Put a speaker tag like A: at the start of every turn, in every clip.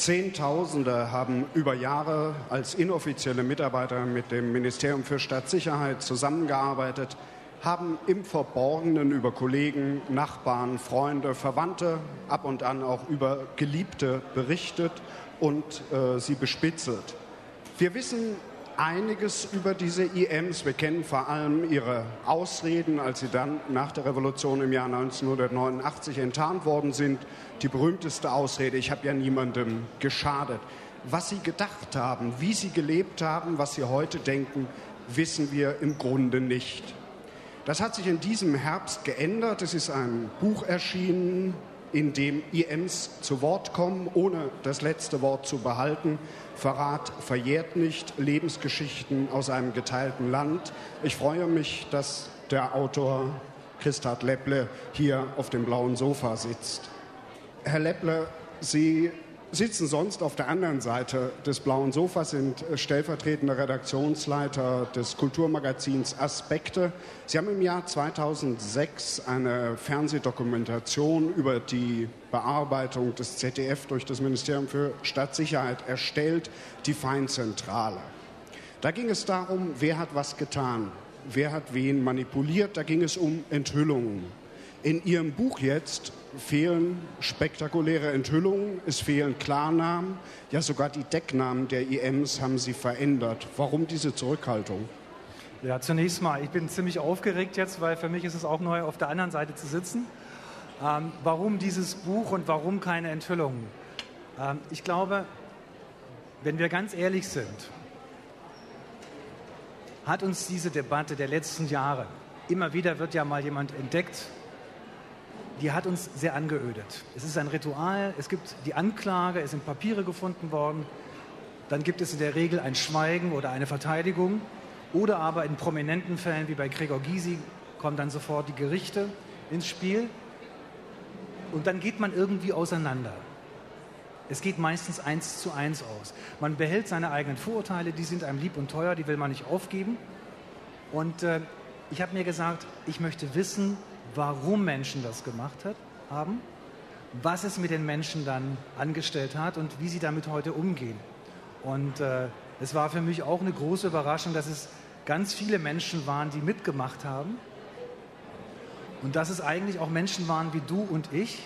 A: Zehntausende haben über Jahre als inoffizielle Mitarbeiter mit dem Ministerium für Staatssicherheit zusammengearbeitet, haben im Verborgenen über Kollegen, Nachbarn, Freunde, Verwandte, ab und an auch über Geliebte berichtet und sie bespitzelt. Wir wissen einiges über diese IMs. Wir kennen vor allem ihre Ausreden, als sie dann nach der Revolution im Jahr 1989 enttarnt worden sind. Die berühmteste Ausrede: Ich habe ja niemandem geschadet. Was sie gedacht haben, wie sie gelebt haben, was sie heute denken, wissen wir im Grunde nicht. Das hat sich in diesem Herbst geändert. Es ist ein Buch erschienen, in dem IMs zu Wort kommen, ohne das letzte Wort zu behalten. Verrat verjährt nicht, Lebensgeschichten aus einem geteilten Land. Ich freue mich, dass der Autor Christa Lepple hier auf dem blauen Sofa sitzt. Herr Lepple, Sie sitzen sonst auf der anderen Seite des blauen Sofas, sind stellvertretender Redaktionsleiter des Kulturmagazins Aspekte. Sie haben im Jahr 2006 eine Fernsehdokumentation über die Bearbeitung des ZDF durch das Ministerium für Staatssicherheit erstellt, die Feindzentrale. Da ging es darum, wer hat was getan, wer hat wen manipuliert, da ging es um Enthüllungen. In Ihrem Buch jetzt fehlen spektakuläre Enthüllungen, es fehlen Klarnamen, ja sogar die Decknamen der IMs haben Sie verändert. Warum diese Zurückhaltung?
B: Ja, zunächst mal, ich bin ziemlich aufgeregt jetzt, weil für mich ist es auch neu, auf der anderen Seite zu sitzen. Warum dieses Buch und warum keine Enthüllungen? Ich glaube, wenn wir ganz ehrlich sind, hat uns diese Debatte der letzten Jahre, immer wieder wird ja mal jemand entdeckt, die hat uns sehr angeödet. Es ist ein Ritual, es gibt die Anklage, es sind Papiere gefunden worden, dann gibt es in der Regel ein Schweigen oder eine Verteidigung oder aber in prominenten Fällen wie bei Gregor Gysi kommen dann sofort die Gerichte ins Spiel und dann geht man irgendwie auseinander. Es geht meistens 1:1 aus. Man behält seine eigenen Vorurteile, die sind einem lieb und teuer, die will man nicht aufgeben. Und ich habe mir gesagt, ich möchte wissen, warum Menschen das gemacht haben, was es mit den Menschen dann angestellt hat und wie sie damit heute umgehen. Und es war für mich auch eine große Überraschung, dass es ganz viele Menschen waren, die mitgemacht haben und dass es eigentlich auch Menschen waren wie du und ich.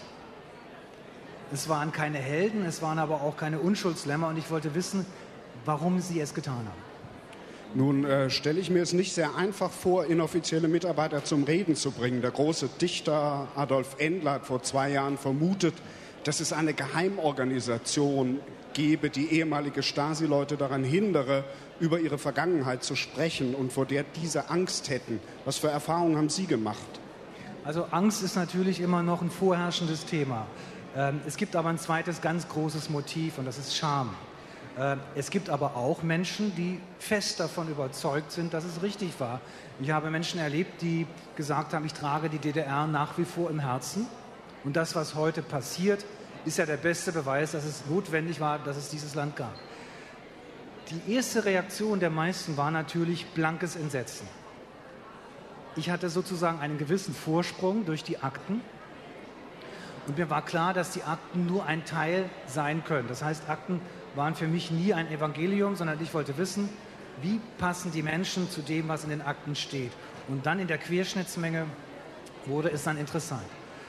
B: Es waren keine Helden, es waren aber auch keine Unschuldslämmer und ich wollte wissen, warum sie es getan haben.
A: Nun stelle ich mir es nicht sehr einfach vor, inoffizielle Mitarbeiter zum Reden zu bringen. Der große Dichter Adolf Endler hat vor 2 Jahren vermutet, dass es eine Geheimorganisation gebe, die ehemalige Stasi-Leute daran hindere, über ihre Vergangenheit zu sprechen und vor der diese Angst hätten. Was für Erfahrungen haben Sie gemacht?
B: Also Angst ist natürlich immer noch ein vorherrschendes Thema. Es gibt aber ein zweites ganz großes Motiv und das ist Scham. Es gibt aber auch Menschen, die fest davon überzeugt sind, dass es richtig war. Ich habe Menschen erlebt, die gesagt haben, ich trage die DDR nach wie vor im Herzen. Und das, was heute passiert, ist ja der beste Beweis, dass es notwendig war, dass es dieses Land gab. Die erste Reaktion der meisten war natürlich blankes Entsetzen. Ich hatte sozusagen einen gewissen Vorsprung durch die Akten. Und mir war klar, dass die Akten nur ein Teil sein können. Das heißt, Akten waren für mich nie ein Evangelium, sondern ich wollte wissen, wie passen die Menschen zu dem, was in den Akten steht. Und dann in der Querschnittsmenge wurde es dann interessant.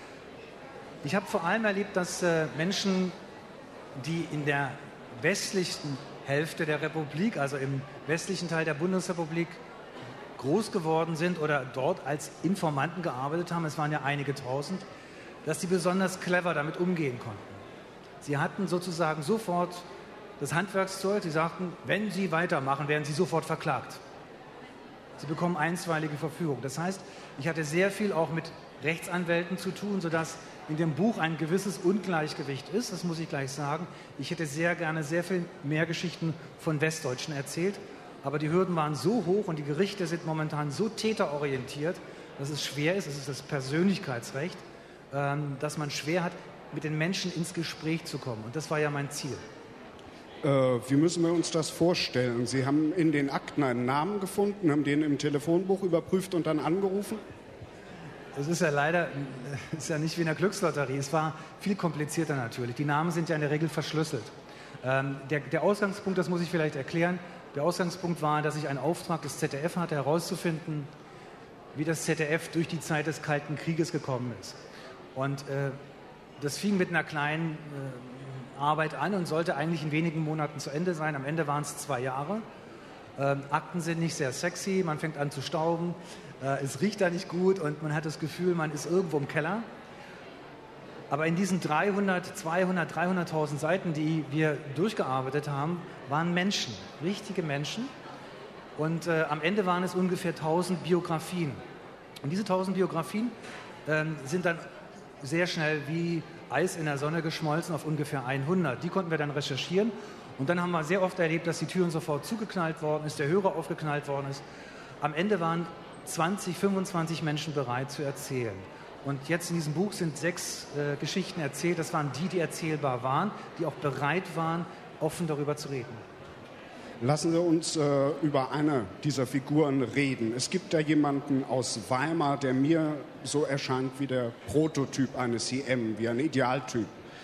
B: Ich habe vor allem erlebt, dass Menschen, die in der westlichen Hälfte der Republik, also im westlichen Teil der Bundesrepublik, groß geworden sind oder dort als Informanten gearbeitet haben, es waren ja einige tausend, dass sie besonders clever damit umgehen konnten. Sie hatten sozusagen sofort das Handwerkszeug, sie sagten, wenn Sie weitermachen, werden Sie sofort verklagt. Sie bekommen einstweilige Verfügung. Das heißt, ich hatte sehr viel auch mit Rechtsanwälten zu tun, sodass in dem Buch ein gewisses Ungleichgewicht ist, das muss ich gleich sagen. Ich hätte sehr gerne sehr viel mehr Geschichten von Westdeutschen erzählt, aber die Hürden waren so hoch und die Gerichte sind momentan so täterorientiert, dass es schwer ist, es ist das Persönlichkeitsrecht, dass man schwer hat, mit den Menschen ins Gespräch zu kommen. Und das war ja mein Ziel.
A: Wie müssen wir uns das vorstellen? Sie haben in den Akten einen Namen gefunden, haben den im Telefonbuch überprüft und dann angerufen?
B: Es ist ja leider ist ja nicht wie in der Glückslotterie. Es war viel komplizierter natürlich. Die Namen sind ja in der Regel verschlüsselt. Der Ausgangspunkt, das muss ich vielleicht erklären, der Ausgangspunkt war, dass ich einen Auftrag des ZDF hatte, herauszufinden, wie das ZDF durch die Zeit des Kalten Krieges gekommen ist. Und das fing mit einer kleinen Arbeit an und sollte eigentlich in wenigen Monaten zu Ende sein. Am Ende waren es 2 Jahre. Akten sind nicht sehr sexy, man fängt an zu stauben, es riecht da nicht gut und man hat das Gefühl, man ist irgendwo im Keller. Aber in diesen 300.000 Seiten, die wir durchgearbeitet haben, waren Menschen, richtige Menschen. Und am Ende waren es ungefähr 1000 Biografien. Und diese 1000 Biografien sind dann sehr schnell wie Eis in der Sonne geschmolzen auf ungefähr 100. Die konnten wir dann recherchieren. Und dann haben wir sehr oft erlebt, dass die Türen sofort zugeknallt worden ist, der Hörer aufgeknallt worden ist. Am Ende waren 20, 25 Menschen bereit zu erzählen. Und jetzt in diesem Buch sind 6 Geschichten erzählt. Das waren die, die erzählbar waren, die auch bereit waren, offen darüber zu reden.
A: Lassen Sie uns über eine dieser Figuren reden. Es gibt da jemanden aus Weimar, der mir so erscheint wie der Prototyp eines CM, wie ein Idealtyp.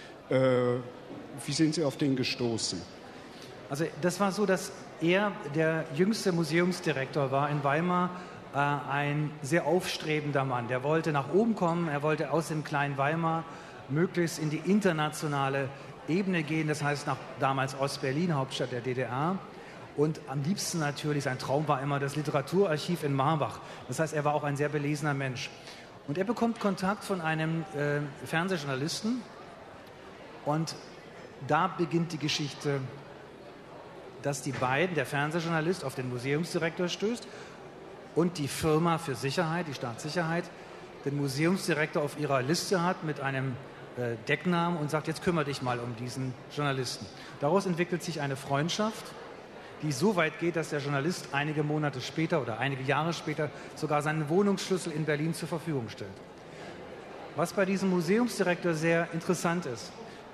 A: Wie sind Sie auf den gestoßen?
B: Also das war so, dass er der jüngste Museumsdirektor war in Weimar, ein sehr aufstrebender Mann. Der wollte nach oben kommen, er wollte aus dem kleinen Weimar möglichst in die internationale Ebene gehen, das heißt nach damals Ostberlin, Hauptstadt der DDR. Und am liebsten natürlich, sein Traum war immer das Literaturarchiv in Marbach. Das heißt, er war auch ein sehr belesener Mensch. Und er bekommt Kontakt von einem Fernsehjournalisten und da beginnt die Geschichte, dass die beiden, der Fernsehjournalist auf den Museumsdirektor stößt und die Firma für Sicherheit, die Staatssicherheit, den Museumsdirektor auf ihrer Liste hat mit einem Decknamen und sagt, jetzt kümmere dich mal um diesen Journalisten. Daraus entwickelt sich eine Freundschaft, die so weit geht, dass der Journalist einige Monate später oder einige Jahre später sogar seinen Wohnungsschlüssel in Berlin zur Verfügung stellt. Was bei diesem Museumsdirektor sehr interessant ist,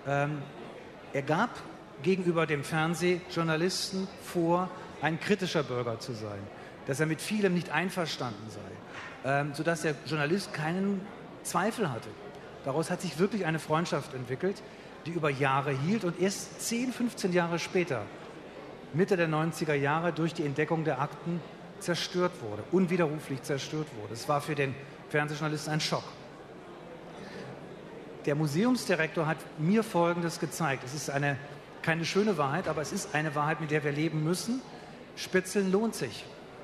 B: er gab gegenüber dem Fernsehjournalisten vor, ein kritischer Bürger zu sein, dass er mit vielem nicht einverstanden sei, sodass der Journalist keinen Zweifel hatte. Daraus hat sich wirklich eine Freundschaft entwickelt, die über Jahre hielt und erst 10, 15 Jahre später, Mitte der 90er Jahre, durch die Entdeckung der Akten zerstört wurde, unwiderruflich zerstört wurde. Es war für den Fernsehjournalisten ein Schock. Der Museumsdirektor hat mir Folgendes gezeigt. Es ist keine schöne Wahrheit, aber es ist eine Wahrheit, mit der wir leben müssen. Spitzeln lohnt sich.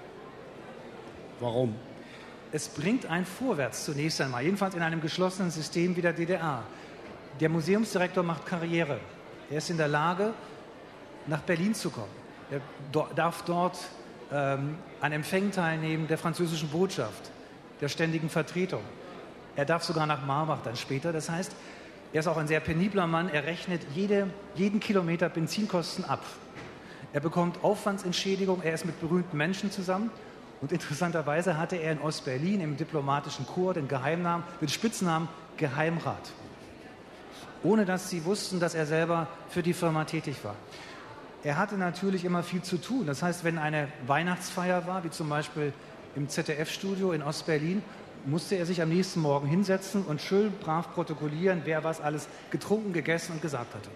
A: Warum?
B: Es bringt einen vorwärts zunächst einmal, jedenfalls in einem geschlossenen System wie der DDR. Der Museumsdirektor macht Karriere. Er ist in der Lage, nach Berlin zu kommen. Er darf dort an Empfängen teilnehmen der französischen Botschaft, der ständigen Vertretung. Er darf sogar nach Marbach dann später. Das heißt, er ist auch ein sehr penibler Mann. Er rechnet jeden Kilometer Benzinkosten ab. Er bekommt Aufwandsentschädigung. Er ist mit berühmten Menschen zusammen. Und interessanterweise hatte er in Ostberlin im diplomatischen Korps den Spitznamen Geheimrat. Ohne dass sie wussten, dass er selber für die Firma tätig war. Er hatte natürlich immer viel zu tun. Das heißt, wenn eine Weihnachtsfeier war, wie zum Beispiel im ZDF-Studio in Ostberlin, musste er sich am nächsten Morgen hinsetzen und schön brav protokollieren, wer was alles getrunken, gegessen und gesagt hatte.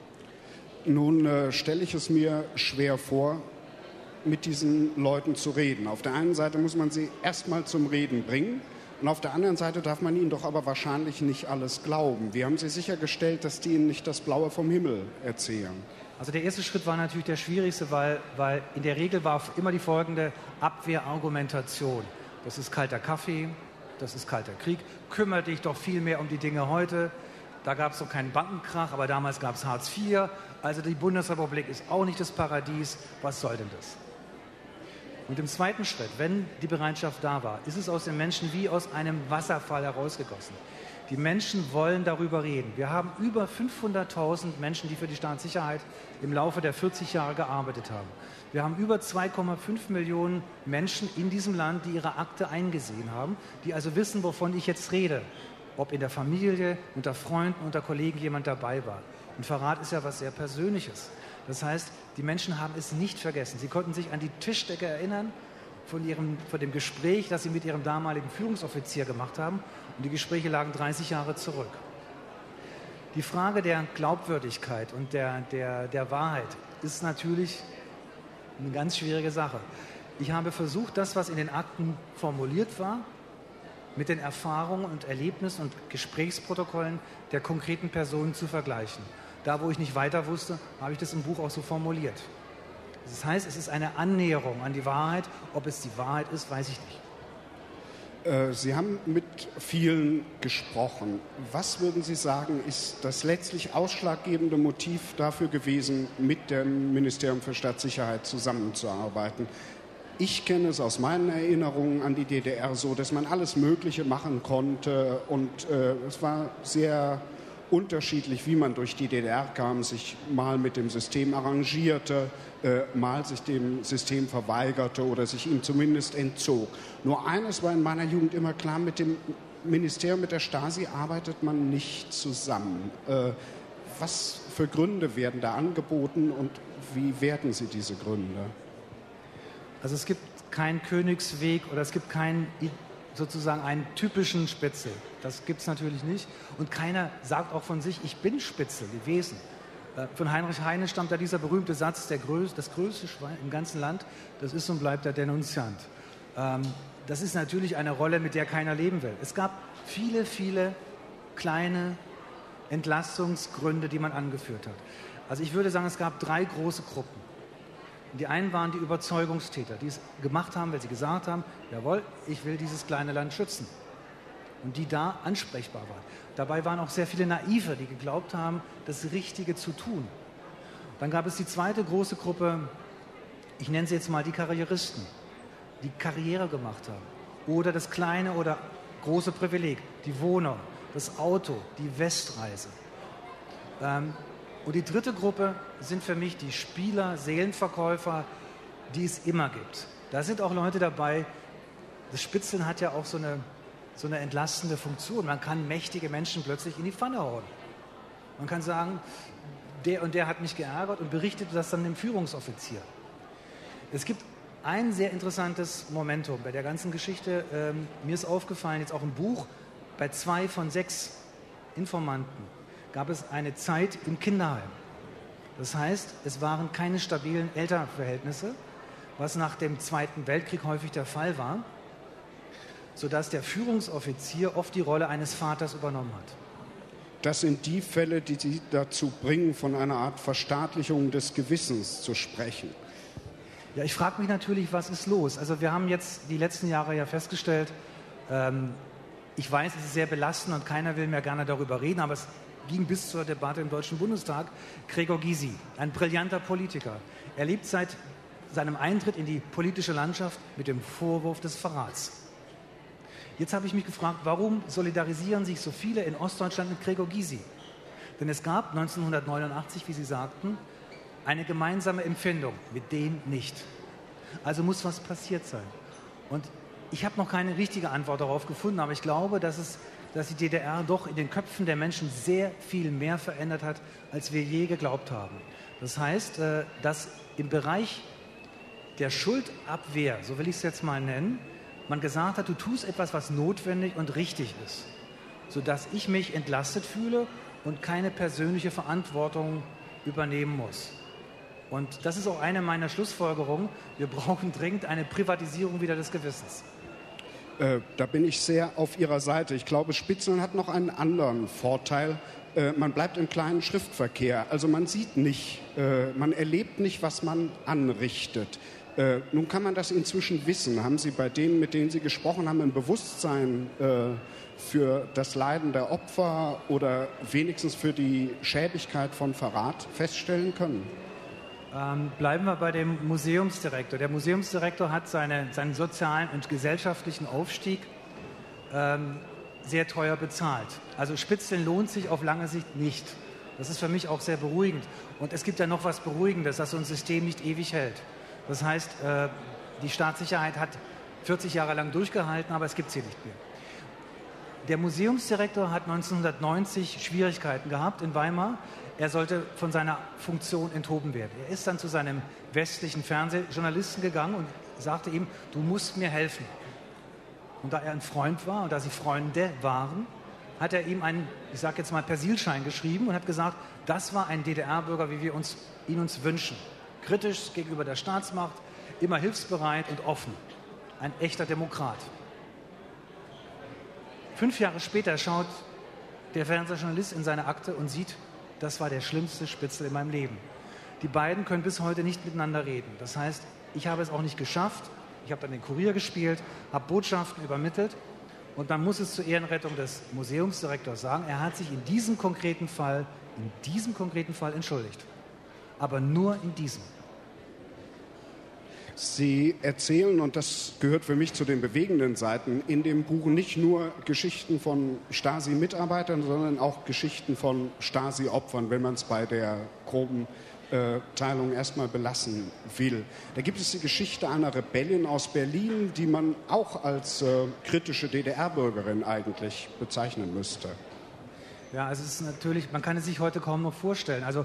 A: Nun stelle ich es mir schwer vor, mit diesen Leuten zu reden. Auf der einen Seite muss man sie erstmal zum Reden bringen und auf der anderen Seite darf man ihnen doch aber wahrscheinlich nicht alles glauben. Wie haben Sie sichergestellt, dass die Ihnen nicht das Blaue vom Himmel erzählen?
B: Also der erste Schritt war natürlich der schwierigste, weil in der Regel war immer die folgende Abwehrargumentation. Das ist kalter Kaffee, das ist kalter Krieg, kümmere dich doch viel mehr um die Dinge heute. Da gab es doch keinen Bankenkrach, aber damals gab es Hartz IV. Also die Bundesrepublik ist auch nicht das Paradies. Was soll denn das? Und im zweiten Schritt, wenn die Bereitschaft da war, ist es aus den Menschen wie aus einem Wasserfall herausgegossen. Die Menschen wollen darüber reden. Wir haben über 500.000 Menschen, die für die Staatssicherheit im Laufe der 40 Jahre gearbeitet haben. Wir haben über 2,5 Millionen Menschen in diesem Land, die ihre Akte eingesehen haben, die also wissen, wovon ich jetzt rede. Ob in der Familie, unter Freunden, unter Kollegen jemand dabei war. Und Verrat ist ja was sehr Persönliches. Das heißt, die Menschen haben es nicht vergessen. Sie konnten sich an die Tischdecke erinnern von dem Gespräch, das sie mit ihrem damaligen Führungsoffizier gemacht haben. Und die Gespräche lagen 30 Jahre zurück. Die Frage der Glaubwürdigkeit und der Wahrheit ist natürlich eine ganz schwierige Sache. Ich habe versucht, das, was in den Akten formuliert war, mit den Erfahrungen und Erlebnissen und Gesprächsprotokollen der konkreten Personen zu vergleichen. Da, wo ich nicht weiter wusste, habe ich das im Buch auch so formuliert. Das heißt, es ist eine Annäherung an die Wahrheit. Ob es die Wahrheit ist, weiß ich nicht.
A: Sie haben mit vielen gesprochen. Was würden Sie sagen, ist das letztlich ausschlaggebende Motiv dafür gewesen, mit dem Ministerium für Staatssicherheit zusammenzuarbeiten? Ich kenne es aus meinen Erinnerungen an die DDR so, dass man alles Mögliche machen konnte und es war sehr unterschiedlich, wie man durch die DDR kam, sich mal mit dem System arrangierte, mal sich dem System verweigerte oder sich ihm zumindest entzog. Nur eines war in meiner Jugend immer klar, mit dem Ministerium, mit der Stasi arbeitet man nicht zusammen. Was für Gründe werden da angeboten und wie werten Sie diese Gründe?
B: Also es gibt keinen Königsweg oder es gibt keinen sozusagen einen typischen Spitzel. Das gibt es natürlich nicht. Und keiner sagt auch von sich, ich bin Spitzel gewesen. Von Heinrich Heine stammt da dieser berühmte Satz, das größte Schwein im ganzen Land, das ist und bleibt der Denunziant. Das ist natürlich eine Rolle, mit der keiner leben will. Es gab viele, viele kleine Entlastungsgründe, die man angeführt hat. Also ich würde sagen, es gab 3 große Gruppen. Die einen waren die Überzeugungstäter, die es gemacht haben, weil sie gesagt haben, jawohl, ich will dieses kleine Land schützen. Und die da ansprechbar waren. Dabei waren auch sehr viele Naive, die geglaubt haben, das Richtige zu tun. Dann gab es die zweite große Gruppe, ich nenne sie jetzt mal die Karrieristen, die Karriere gemacht haben. Oder das kleine oder große Privileg, die Wohnung, das Auto, die Westreise. Und die dritte Gruppe sind für mich die Spieler, Seelenverkäufer, die es immer gibt. Da sind auch Leute dabei, das Spitzeln hat ja auch so eine entlastende Funktion. Man kann mächtige Menschen plötzlich in die Pfanne hauen. Man kann sagen, der und der hat mich geärgert und berichtet das dann dem Führungsoffizier. Es gibt ein sehr interessantes Momentum bei der ganzen Geschichte. Mir ist aufgefallen, jetzt auch im Buch, bei 2 von 6 Informanten gab es eine Zeit im Kinderheim. Das heißt, es waren keine stabilen Elternverhältnisse, was nach dem Zweiten Weltkrieg häufig der Fall war, sodass der Führungsoffizier oft die Rolle eines Vaters übernommen hat.
A: Das sind die Fälle, die Sie dazu bringen, von einer Art Verstaatlichung des Gewissens zu sprechen.
B: Ja, ich frage mich natürlich, was ist los? Also wir haben jetzt die letzten Jahre ja festgestellt, ich weiß, es ist sehr belastend und keiner will mehr gerne darüber reden, aber es ging bis zur Debatte im Deutschen Bundestag. Gregor Gysi, ein brillanter Politiker. Er lebt seit seinem Eintritt in die politische Landschaft mit dem Vorwurf des Verrats. Jetzt habe ich mich gefragt, warum solidarisieren sich so viele in Ostdeutschland mit Gregor Gysi? Denn es gab 1989, wie Sie sagten, eine gemeinsame Empfindung, mit dem nicht. Also muss was passiert sein. Und ich habe noch keine richtige Antwort darauf gefunden, aber ich glaube, dass die DDR doch in den Köpfen der Menschen sehr viel mehr verändert hat, als wir je geglaubt haben. Das heißt, dass im Bereich der Schuldabwehr, so will ich es jetzt mal nennen, man gesagt hat, du tust etwas, was notwendig und richtig ist, sodass ich mich entlastet fühle und keine persönliche Verantwortung übernehmen muss. Und das ist auch eine meiner Schlussfolgerungen. Wir brauchen dringend eine Privatisierung wieder des Gewissens.
A: Da bin ich sehr auf Ihrer Seite. Ich glaube, Spitzeln hat noch einen anderen Vorteil. Man bleibt im kleinen Schriftverkehr. Also man sieht nicht, man erlebt nicht, was man anrichtet. Nun kann man das inzwischen wissen. Haben Sie bei denen, mit denen Sie gesprochen haben, ein Bewusstsein für das Leiden der Opfer oder wenigstens für die Schäbigkeit von Verrat feststellen können?
B: Bleiben wir bei dem Museumsdirektor. Der Museumsdirektor hat seinen sozialen und gesellschaftlichen Aufstieg sehr teuer bezahlt. Also Spitzeln lohnt sich auf lange Sicht nicht. Das ist für mich auch sehr beruhigend. Und es gibt ja noch was Beruhigendes, dass so ein System nicht ewig hält. Das heißt, die Staatssicherheit hat 40 Jahre lang durchgehalten, aber es gibt sie nicht mehr. Der Museumsdirektor hat 1990 Schwierigkeiten gehabt in Weimar. Er sollte von seiner Funktion enthoben werden. Er ist dann zu seinem westlichen Fernsehjournalisten gegangen und sagte ihm, du musst mir helfen. Und da er ein Freund war und da sie Freunde waren, hat er ihm einen, ich sage jetzt mal, Persilschein geschrieben und hat gesagt, das war ein DDR-Bürger, wie wir ihn uns wünschen. Kritisch gegenüber der Staatsmacht, immer hilfsbereit und offen. Ein echter Demokrat. 5 Jahre später schaut der Fernsehjournalist in seine Akte und sieht, das war der schlimmste Spitzel in meinem Leben. Die beiden können bis heute nicht miteinander reden. Das heißt, ich habe es auch nicht geschafft. Ich habe dann den Kurier gespielt, habe Botschaften übermittelt. Und man muss es zur Ehrenrettung des Museumsdirektors sagen, er hat sich in diesem konkreten Fall entschuldigt. Aber nur in diesem.
A: Sie erzählen, und das gehört für mich zu den bewegenden Seiten, in dem Buch nicht nur Geschichten von Stasi-Mitarbeitern, sondern auch Geschichten von Stasi-Opfern, wenn man es bei der groben Teilung erstmal belassen will. Da gibt es die Geschichte einer Rebellin aus Berlin, die man auch als kritische DDR-Bürgerin eigentlich bezeichnen müsste.
B: Ja, also es ist natürlich, man kann es sich heute kaum noch vorstellen. Also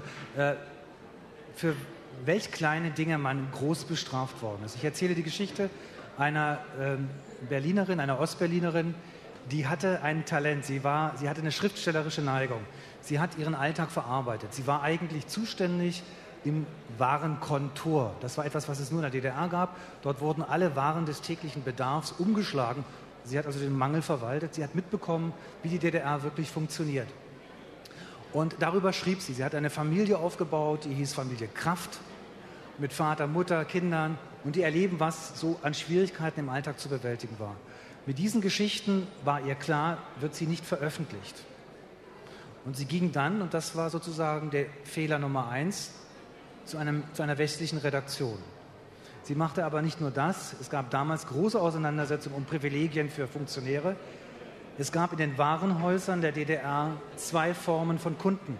B: für welch kleine Dinge man groß bestraft worden ist. Ich erzähle die Geschichte einer Berlinerin, einer Ostberlinerin, die hatte ein Talent. Sie hatte eine schriftstellerische Neigung. Sie hat ihren Alltag verarbeitet. Sie war eigentlich zuständig im Warenkontor. Das war etwas, was es nur in der DDR gab. Dort wurden alle Waren des täglichen Bedarfs umgeschlagen. Sie hat also den Mangel verwaltet. Sie hat mitbekommen, wie die DDR wirklich funktioniert. Und darüber schrieb sie. Sie hat eine Familie aufgebaut, die hieß Familie Kraft, mit Vater, Mutter, Kindern. Und die erleben, was so an Schwierigkeiten im Alltag zu bewältigen war. Mit diesen Geschichten war ihr klar, wird sie nicht veröffentlicht. Und sie ging dann, und das war sozusagen der Fehler Nummer 1, zu einer westlichen Redaktion. Sie machte aber nicht nur das. Es gab damals große Auseinandersetzungen um Privilegien für Funktionäre. Es gab in den Warenhäusern der DDR 2 Formen von Kunden.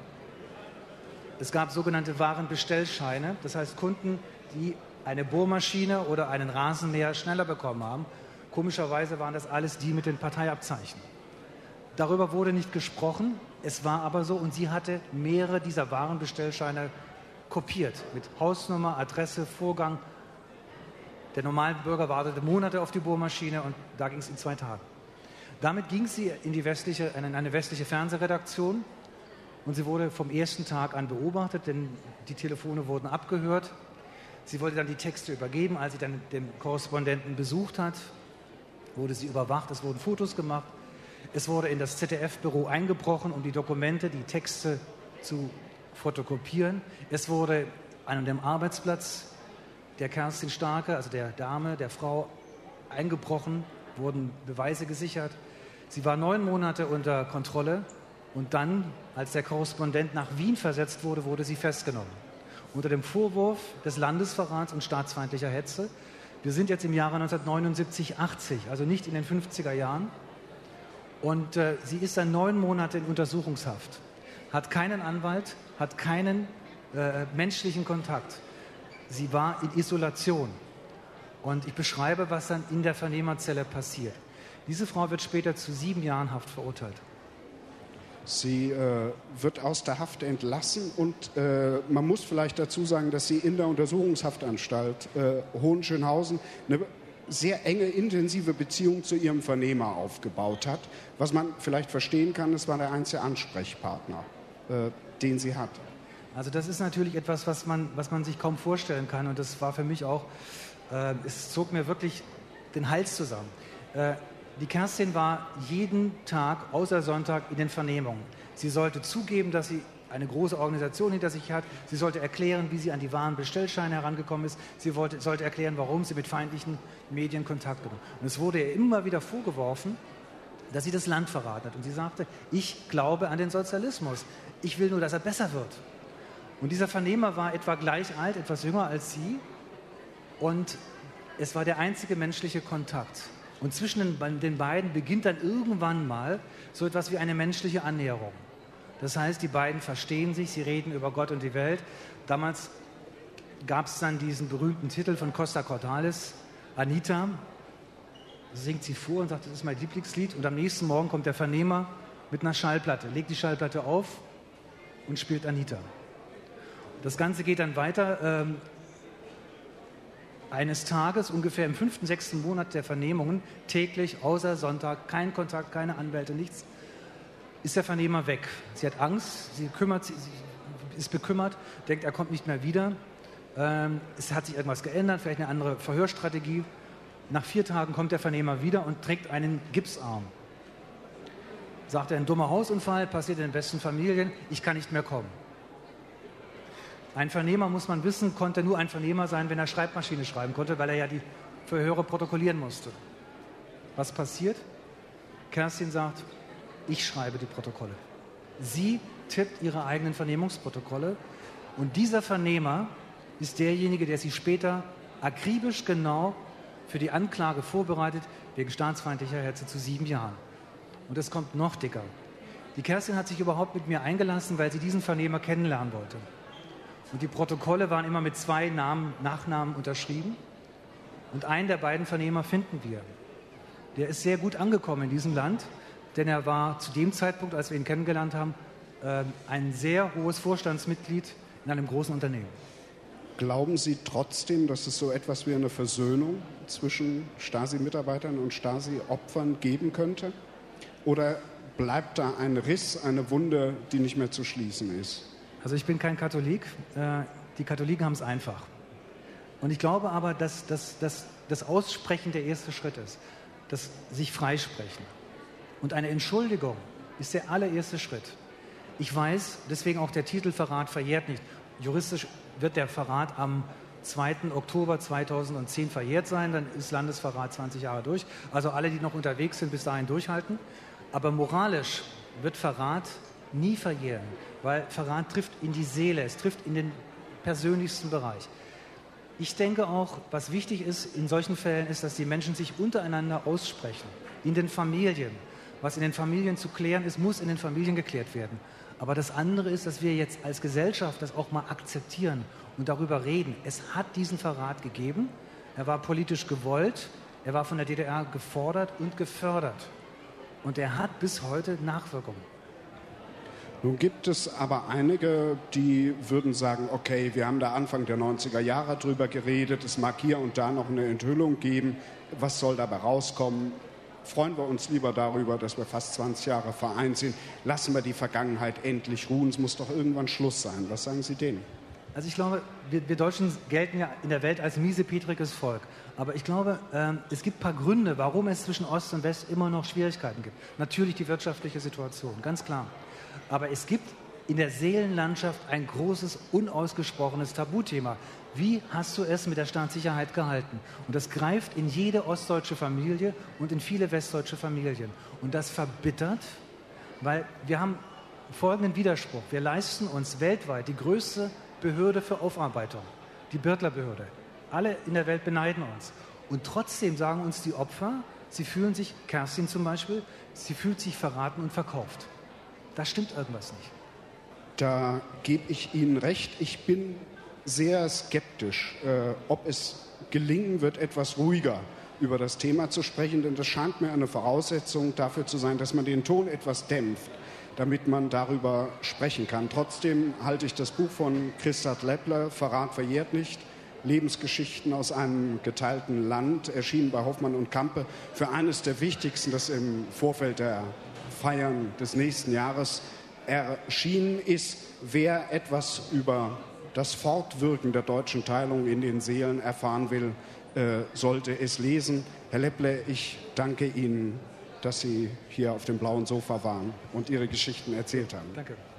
B: Es gab sogenannte Warenbestellscheine, das heißt Kunden, die eine Bohrmaschine oder einen Rasenmäher schneller bekommen haben. Komischerweise waren das alles die mit den Parteiabzeichen. Darüber wurde nicht gesprochen, es war aber so und sie hatte mehrere dieser Warenbestellscheine kopiert mit Hausnummer, Adresse, Vorgang. Der normale Bürger wartete Monate auf die Bohrmaschine und da ging es in 2 Tagen. Damit ging sie in eine westliche Fernsehredaktion und sie wurde vom ersten Tag an beobachtet, denn die Telefone wurden abgehört. Sie wollte dann die Texte übergeben. Als sie dann den Korrespondenten besucht hat, wurde sie überwacht, es wurden Fotos gemacht. Es wurde in das ZDF-Büro eingebrochen, um die Dokumente, die Texte zu fotokopieren. Es wurde an dem Arbeitsplatz der Kerstin Starke, also der Dame, der Frau, eingebrochen, wurden Beweise gesichert. Sie war 9 Monate unter Kontrolle und dann, als der Korrespondent nach Wien versetzt wurde, wurde sie festgenommen. Unter dem Vorwurf des Landesverrats und staatsfeindlicher Hetze. Wir sind jetzt im Jahre 1979, 80, also nicht in den 50er Jahren. Und sie ist dann 9 Monate in Untersuchungshaft, hat keinen Anwalt, hat keinen menschlichen Kontakt. Sie war in Isolation. Und ich beschreibe, was dann in der Vernehmerzelle passiert. Diese Frau wird später zu 7 Jahren Haft verurteilt.
A: Sie wird aus der Haft entlassen und man muss vielleicht dazu sagen, dass sie in der Untersuchungshaftanstalt Hohenschönhausen eine sehr enge, intensive Beziehung zu ihrem Vernehmer aufgebaut hat. Was man vielleicht verstehen kann, es war der einzige Ansprechpartner, den sie hatte.
B: Also das ist natürlich etwas, was man sich kaum vorstellen kann. Und das war für mich auch, es zog mir wirklich den Hals zusammen. Die Kerstin war jeden Tag, außer Sonntag, in den Vernehmungen. Sie sollte zugeben, dass sie eine große Organisation hinter sich hat. Sie sollte erklären, wie sie an die Warenbestellscheine herangekommen ist. Sie sollte erklären, warum sie mit feindlichen Medien Kontakt genommen hat. Und es wurde ihr immer wieder vorgeworfen, dass sie das Land verraten hat. Und sie sagte, ich glaube an den Sozialismus. Ich will nur, dass er besser wird. Und dieser Vernehmer war etwa gleich alt, etwas jünger als sie. Und es war der einzige menschliche Kontakt. Und zwischen den beiden beginnt dann irgendwann mal so etwas wie eine menschliche Annäherung. Das heißt, die beiden verstehen sich, sie reden über Gott und die Welt. Damals gab es dann diesen berühmten Titel von Costa Cordalis, Anita. Singt sie vor und sagt, das ist mein Lieblingslied. Und am nächsten Morgen kommt der Vernehmer mit einer Schallplatte, legt die Schallplatte auf und spielt Anita. Das Ganze geht dann weiter. Eines Tages, ungefähr im 5., 6. Monat der Vernehmungen, täglich, außer Sonntag, kein Kontakt, keine Anwälte, nichts, ist der Vernehmer weg. Sie hat Angst, sie ist bekümmert, denkt, er kommt nicht mehr wieder. Es hat sich irgendwas geändert, vielleicht eine andere Verhörstrategie. Nach 4 Tagen kommt der Vernehmer wieder und trägt einen Gipsarm. Sagt er, ein dummer Hausunfall, passiert in den besten Familien, ich kann nicht mehr kommen. Ein Vernehmer, muss man wissen, konnte nur ein Vernehmer sein, wenn er Schreibmaschine schreiben konnte, weil er ja die Verhöre protokollieren musste. Was passiert? Kerstin sagt, ich schreibe die Protokolle. Sie tippt ihre eigenen Vernehmungsprotokolle und dieser Vernehmer ist derjenige, der sie später akribisch genau für die Anklage vorbereitet, wegen staatsfeindlicher Hetze zu 7 Jahren. Und es kommt noch dicker. Die Kerstin hat sich überhaupt mit mir eingelassen, weil sie diesen Vernehmer kennenlernen wollte. Und die Protokolle waren immer mit 2 Nachnamen unterschrieben. Und einen der beiden Vernehmer finden wir. Der ist sehr gut angekommen in diesem Land, denn er war zu dem Zeitpunkt, als wir ihn kennengelernt haben, ein sehr hohes Vorstandsmitglied in einem großen Unternehmen.
A: Glauben Sie trotzdem, dass es so etwas wie eine Versöhnung zwischen Stasi-Mitarbeitern und Stasi-Opfern geben könnte? Oder bleibt da ein Riss, eine Wunde, die nicht mehr zu schließen ist?
B: Also ich bin kein Katholik. Die Katholiken haben es einfach. Und ich glaube aber, dass das Aussprechen der erste Schritt ist. Das sich freisprechen. Und eine Entschuldigung ist der allererste Schritt. Ich weiß, deswegen auch der Titel Verrat verjährt nicht. Juristisch wird der Verrat am 2. Oktober 2010 verjährt sein, dann ist Landesverrat 20 Jahre durch. Also alle, die noch unterwegs sind, bis dahin durchhalten. Aber moralisch wird Verrat nie verjähren, weil Verrat trifft in die Seele, es trifft in den persönlichsten Bereich. Ich denke auch, was wichtig ist in solchen Fällen, ist, dass die Menschen sich untereinander aussprechen, in den Familien. Was in den Familien zu klären ist, muss in den Familien geklärt werden. Aber das andere ist, dass wir jetzt als Gesellschaft das auch mal akzeptieren und darüber reden. Es hat diesen Verrat gegeben, er war politisch gewollt, er war von der DDR gefordert und gefördert. Und er hat bis heute Nachwirkungen.
A: Nun gibt es aber einige, die würden sagen, okay, wir haben da Anfang der 90er Jahre drüber geredet, es mag hier und da noch eine Enthüllung geben, was soll dabei rauskommen? Freuen wir uns lieber darüber, dass wir fast 20 Jahre vereint sind. Lassen wir die Vergangenheit endlich ruhen. Es muss doch irgendwann Schluss sein. Was sagen Sie denen?
B: Also ich glaube, wir Deutschen gelten ja in der Welt als miesepetriges Volk. Aber ich glaube, es gibt ein paar Gründe, warum es zwischen Ost und West immer noch Schwierigkeiten gibt. Natürlich die wirtschaftliche Situation, ganz klar. Aber es gibt in der Seelenlandschaft ein großes, unausgesprochenes Tabuthema. Wie hast du es mit der Staatssicherheit gehalten? Und das greift in jede ostdeutsche Familie und in viele westdeutsche Familien. Und das verbittert, weil wir haben folgenden Widerspruch. Wir leisten uns weltweit die größte Behörde für Aufarbeitung, die Birtler-Behörde. Alle in der Welt beneiden uns. Und trotzdem sagen uns die Opfer, sie fühlen sich, Kerstin zum Beispiel, sie fühlt sich verraten und verkauft. Da stimmt irgendwas nicht.
A: Da gebe ich Ihnen recht. Ich bin sehr skeptisch, ob es gelingen wird, etwas ruhiger über das Thema zu sprechen, denn das scheint mir eine Voraussetzung dafür zu sein, dass man den Ton etwas dämpft, damit man darüber sprechen kann. Trotzdem halte ich das Buch von Christa Lepple, Verrat verjährt nicht, Lebensgeschichten aus einem geteilten Land, erschienen bei Hoffmann und Campe, für eines der wichtigsten, das im Vorfeld der Feiern des nächsten Jahres erschienen ist. Wer etwas über das Fortwirken der deutschen Teilung in den Seelen erfahren will, sollte es lesen. Herr Lepple, ich danke Ihnen, dass Sie hier auf dem blauen Sofa waren und Ihre Geschichten erzählt haben.
B: Danke.